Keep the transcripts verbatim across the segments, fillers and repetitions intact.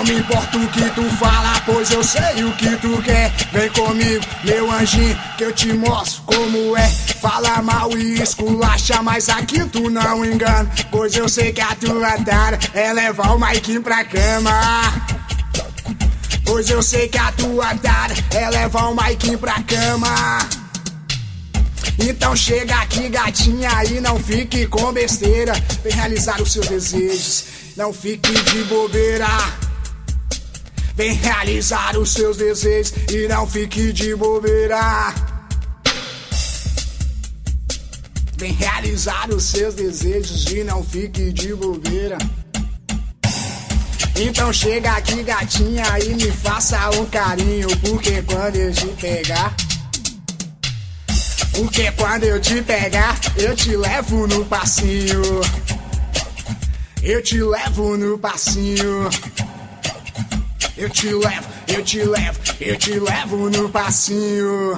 Não me importa o que tu fala, pois eu sei o que tu quer. Vem comigo, meu anjinho, que eu te mostro como é. Fala mal e esculacha, mas aqui tu não engana, pois eu sei que a tua tara é levar o Maiquinho pra cama. Pois eu sei que a tua tara é levar o Maiquinho pra cama. Então chega aqui, gatinha, e não fique com besteira. Vem realizar os seus desejos, não fique de bobeira. Vem realizar os seus desejos e não fique de bobeira. Vem realizar os seus desejos e não fique de bobeira. Então chega aqui, gatinha, e me faça um carinho, porque quando eu te pegar, porque quando eu te pegar, eu te levo no passinho. Eu te levo no passinho. Eu te levo, eu te levo, eu te levo no passinho.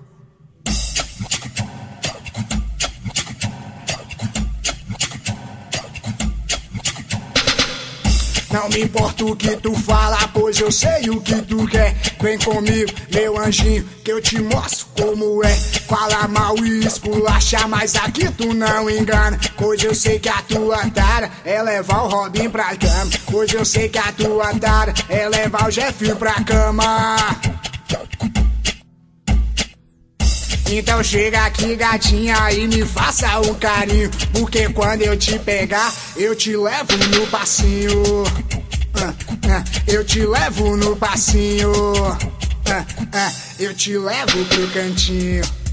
Não me importa o que tu fala, pois eu sei o que tu quer. Vem comigo, meu anjinho, que eu te mostro como é. Fala mal e esculacha, mas aqui tu não engana, pois eu sei que a tua tara é levar o Robin pra cama. Pois eu sei que a tua tara é levar o Jefinho pra cama. Então chega aqui, gatinha, e me faça um carinho, porque quando eu te pegar, eu te levo no passinho. uh, uh, Eu te levo no passinho. uh, uh, Eu te levo pro cantinho.